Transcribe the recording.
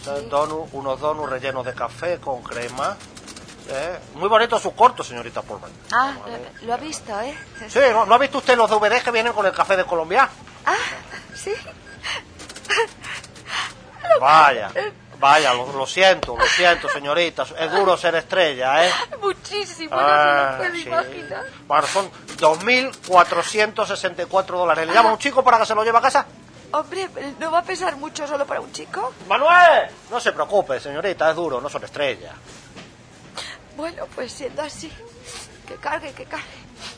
Unos donuts rellenos de café con crema. Muy bonitos sus cortos, señorita Pullman. Ah, lo ha visto, ¿eh? Sí, ¿no ha visto usted los DVDs que vienen con el café de Colombia? Ah, sí. Vaya, lo siento, señorita. Es duro ser estrella, ¿eh? Muchísimo, no se lo puede sí. imaginar. Bueno, son $2.464. ¿Le llamo a un chico para que se lo lleve a casa? Hombre, ¿no va a pesar mucho solo para un chico? ¡Manuel! No se preocupe, señorita, es duro, no son estrellas. Bueno, pues siendo así, que cargue.